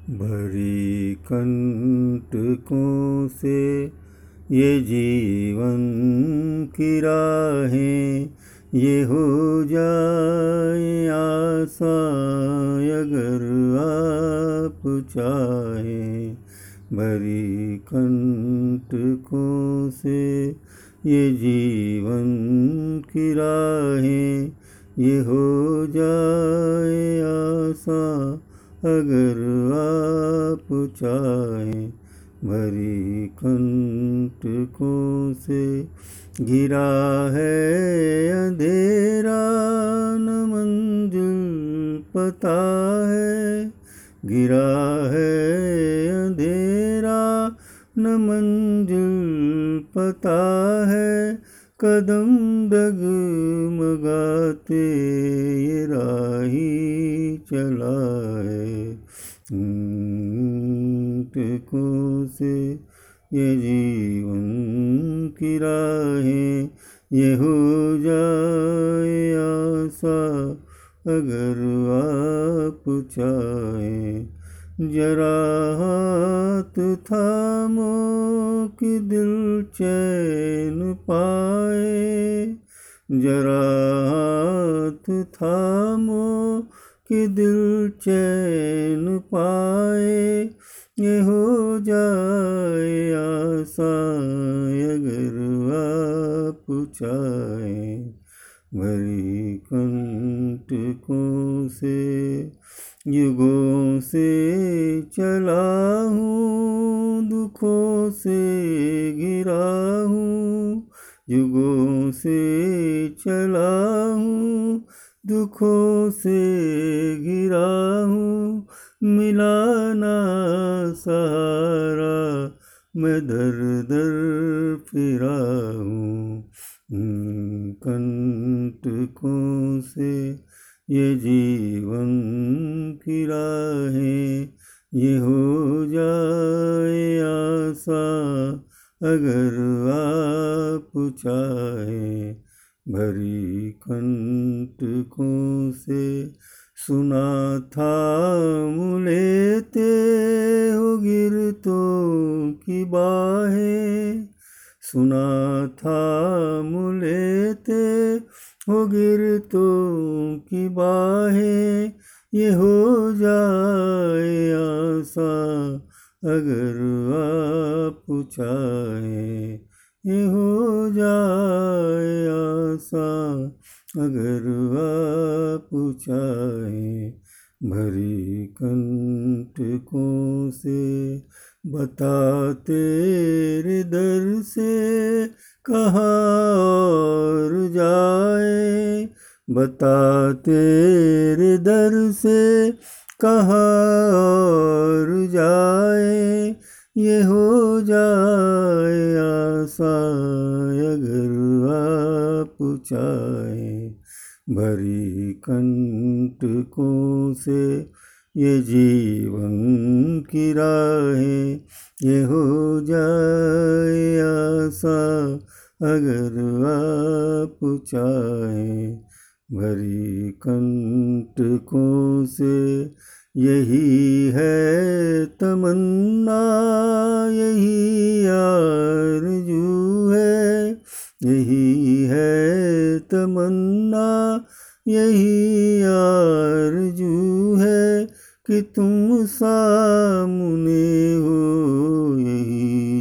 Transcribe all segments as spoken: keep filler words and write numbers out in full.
भरी कंटकों से ये जीवन की राहें, ये हो जाए आसान अगर आप चाहें। भरी कंटकों से ये जीवन की राहें, ये हो जाए आसान अगर आप चाहें। भरी कंटकों से घिरा है अंधेरा, न मंजिल पता है। घिरा है अंधेरा, न मंजिल पता है। कदम डगमगाते ये राही चला है। कंटकों से ये जीवन की राहें, ये हो जाए आसान अगर आप चाहें। जरा हाथ थामो कि दिल चैन पाए। जरा हाथ थामो कि दिल चैन पाए। ये हो जाए आसान अगर आप चाहें। भरी कंटकों से युगों से चला हूँ, दुखों से घिरा हूँ। युगों से चला हूँ, दुखों से घिरा हूँ। मिला ना सहारा, मैं दर दर फिरा हूँ। कंटकों से ये जीवन की राहें, ये हो जाए आसान अगर आप चाहें। भरी कंटकों से सुना था लेते हो गिरतों की बाहें। सुना था लेते हो गिरतों की बाहें। ये हो जाए आसान अगर आप चाहें। ये हो जाए आसान अगर आप चाहें। भरी कंटकों से बता तेरे दर से कहाँ और जाए। बता तेरे दर से कहाँ और जाए। ये हो जाए आसान अगर आप चाहें। भरी कंटकों से ये जीवन की राहें, ये हो जाए आसान अगर आप चाहें। भरी कंटकों से यही है तमन्ना, यही आरज़ू है। यही है तमन्ना, यही आरज़ू है कि तुम सामने हो। यही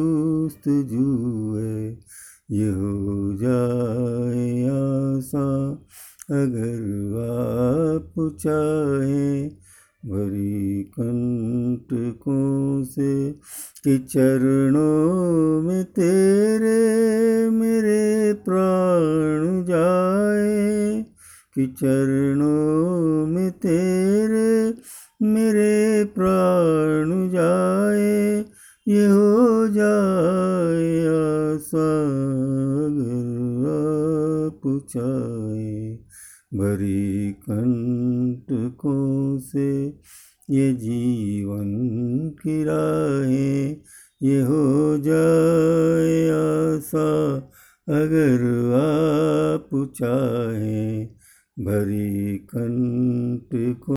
जुस्तजू है, ये हो जाए आसान अगर आप चाहें। भरी कंटकों से कि चरणों में तेरे मेरे प्राण जाए। कि चरणों में तेरे मेरे प्राण जाए। ये हो जाए आसान अगर आप चाहें। भरी कंटकों से ये जीवन की राहें, ये हो जाए आसान अगर आप चाहें। भरी कंटकों